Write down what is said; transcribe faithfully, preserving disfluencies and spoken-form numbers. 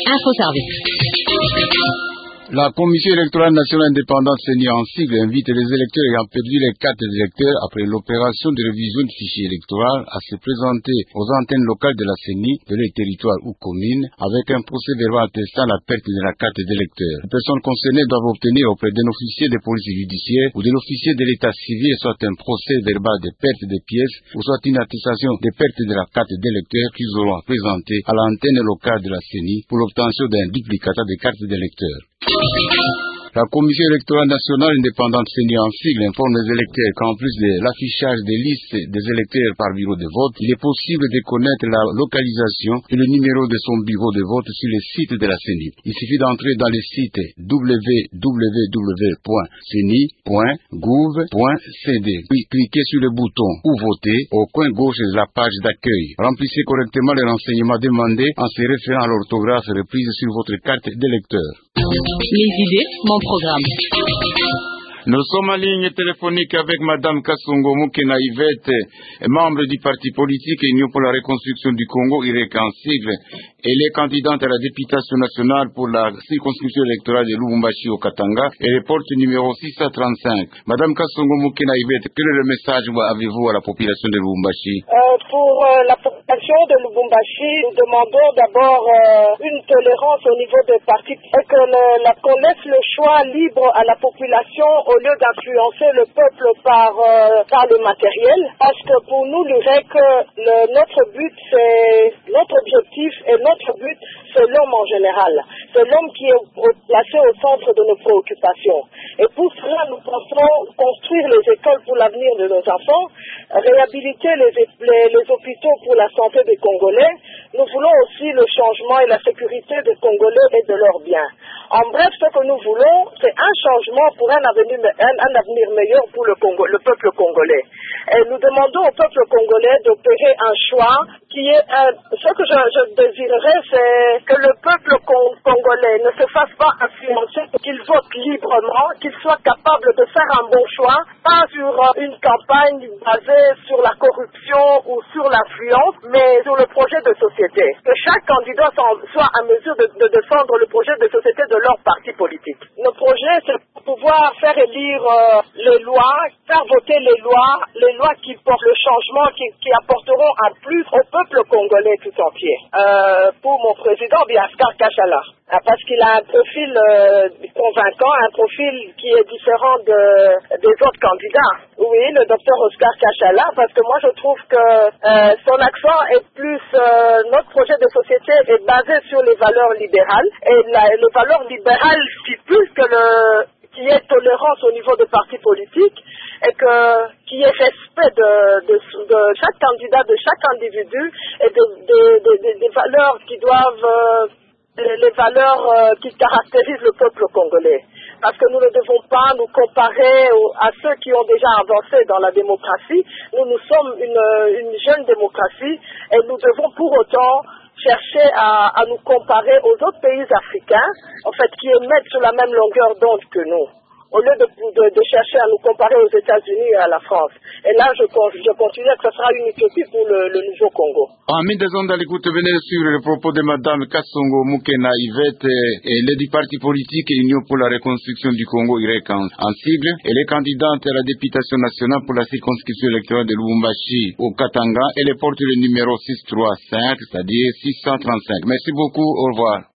Infoservice. La Commission électorale nationale indépendante C E N I en sigle invite les électeurs ayant perdu les cartes d'électeurs après l'opération de révision du fichier électoral à se présenter aux antennes locales de la C E N I de leur territoire ou commune avec un procès verbal attestant la perte de la carte d'électeur. Les personnes concernées doivent obtenir auprès d'un officier de police judiciaire ou de l'officier de l'état civil soit un procès verbal de perte des pièces ou soit une attestation de perte de la carte d'électeur qu'ils auront présenté à l'antenne locale de la C E N I pour l'obtention d'un duplicata de carte d'électeur. La Commission électorale nationale indépendante C E N I en sigle informe les électeurs qu'en plus de l'affichage des listes des électeurs par bureau de vote, il est possible de connaître la localisation et le numéro de son bureau de vote sur les sites de la C E N I. Il suffit d'entrer dans les sites w w w point c e n i point gouv point c d, puis cliquez sur le bouton « Où voter » au coin gauche de la page d'accueil. Remplissez correctement les renseignements demandés en se référant à l'orthographe reprise sur votre carte d'électeur. Les idées, mon programme. Nous sommes en ligne téléphonique avec Madame Kassongo Mukena Yvette, membre du parti politique Union pour la reconstruction du Congo, I R E C en sigle. Elle est candidate à la députation nationale pour la circonscription électorale de Lubumbashi au Katanga et le porte numéro six cent trente-cinq. Madame Kassongo Mukena Yvette, quel est le message avez-vous à la population de Lubumbashi? euh, Pour euh, la population de Lubumbashi, nous demandons d'abord euh, une tolérance au niveau des partis et que le, la, qu'on laisse le choix libre à la population au lieu d'influencer le peuple par, euh, par le matériel, parce que pour nous, l'I R E C, le, notre but, c'est, notre objectif et notre but, c'est l'homme en général. C'est l'homme qui est placé au centre de nos préoccupations. Et pour cela, nous pensons construire les écoles pour l'avenir de nos enfants, réhabiliter les, les, les hôpitaux pour la santé des Congolais. Nous voulons aussi le changement et la sécurité des Congolais et de leurs biens. En bref, ce que nous voulons, c'est un changement pour un avenir, un, un avenir meilleur pour le, Congo, le peuple congolais. Et nous demandons au peuple congolais d'opérer un choix qui est un, ce que je, je désirerais, c'est que le peuple con, congolais ne se fasse pas influencer, qu'il vote librement, qu'il soit capable de faire un bon choix, pas sur une campagne basée sur la corruption ou sur l'influence, mais sur le projet de société. Que chaque candidat soit en mesure de, de défendre le projet de société de leur parti politique. Nos projets, c'est pouvoir faire élire euh, les lois, faire voter les lois, les lois qui portent le changement, qui, qui apporteront un plus au peuple congolais tout entier. Euh, pour mon président, bien Oscar Kachala, parce qu'il a un profil euh, convaincant, un profil qui est différent de, des autres candidats. Oui, le docteur Oscar Kachala, parce que moi je trouve que euh, son accent est plus, euh, notre projet de société est basé sur les valeurs libérales, et la, les valeurs libérales stipulent que le qu'il y ait tolérance au niveau des partis politiques et que qu'il y ait respect de, de, de chaque candidat, de chaque individu et de, de, de, de, des valeurs qui doivent, euh, les, les valeurs euh, qui caractérisent le peuple congolais. Parce que nous ne devons pas nous comparer au, à ceux qui ont déjà avancé dans la démocratie. Nous, nous sommes une, une jeune démocratie et nous devons pour autant chercher à, à nous comparer aux autres pays africains, en fait, qui émettent sur la même longueur d'onde que nous, au lieu de, de, de chercher à nous comparer aux États-Unis et à la France. Et là, je, je continue que ce sera une utopie pour le, le nouveau Congo. Amis des ondes à l'écoute, venez de suivre le propos de Madame Kassongo Mukena Yvette, elle est du parti politique Union pour la reconstruction du Congo, I R E C en, en sigle. Elle est candidate à la députation nationale pour la circonscription électorale de Lubumbashi au Katanga. Elle porte le numéro six cent trente-cinq, c'est-à-dire six cent trente-cinq. Merci beaucoup, au revoir.